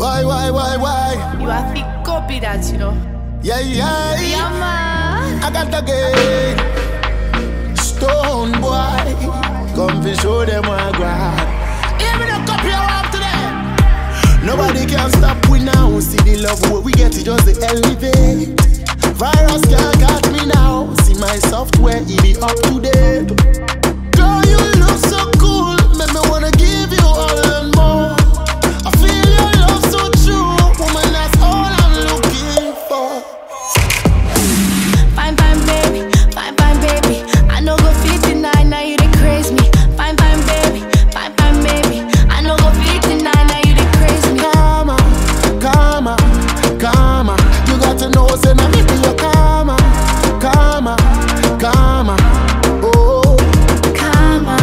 Why? You have to copy that, you know. Yeah. Yeah, man. I got the game. Stone boy. Come to show them what I got. Even a copy I want today. Nobody can stop we now. See the love where we get it just the elevate. Virus can't catch me now. See my software, it be up to date. Girl, you look so cool. Make me wanna give you all and more. I feel your love so true. Woman, that's all I'm looking for. Fine, baby. Fine, baby. I know go 59, now you dey craze me. Fine, baby. Fine, baby. I know go 59, now you dey craze me. Karma. You got to know, say now me be your karma. Oh. Karma.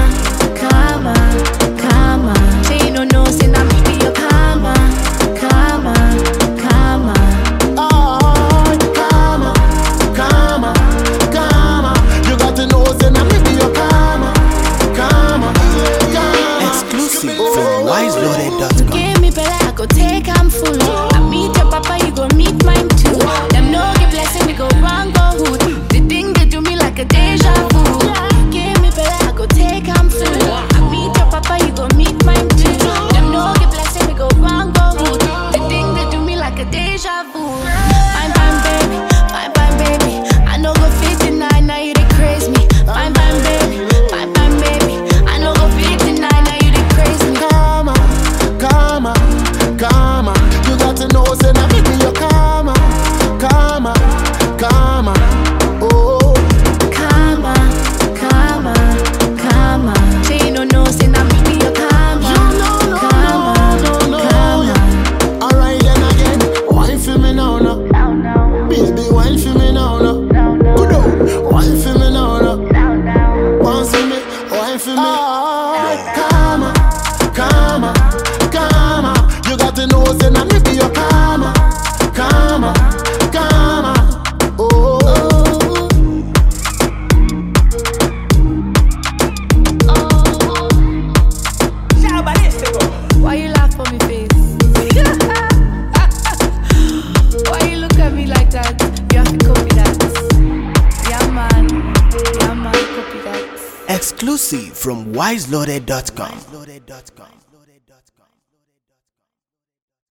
Say you don't know, say now me be your karma. Oh, karma. You got to know, say now me be your karma. Exclusive from wiseloaded.com. Give me better, I go take, I'm full. I meet your papa, you go meet mine too. Them no give blessing, we go wrong, go hood. The thing they do me like a deja vu. Give me better, I go take, I'm full. I meet your papa, you go meet mine too. Them no give blessing, we go wrong, go hood. The thing they do me like a deja vu. Fine, baby. I know go 59, now you dey craze me. Fine, baby. I know go 59, now you dey craze me. Karma. You got to know, say now me be your karma. Oh. Karma. Say you don't know, say now me be your karma. No. Alright then again, wine for me now. Baby, wine for me now. Good old, wine for me now. Bounce for me, wine for me. Karma. You got to know, say now me be your karma. Oh. Why you laugh for me face? Why you look at me like that? You have to copy that. Yeah man, copy that. Exclusive from wiseloaded.com.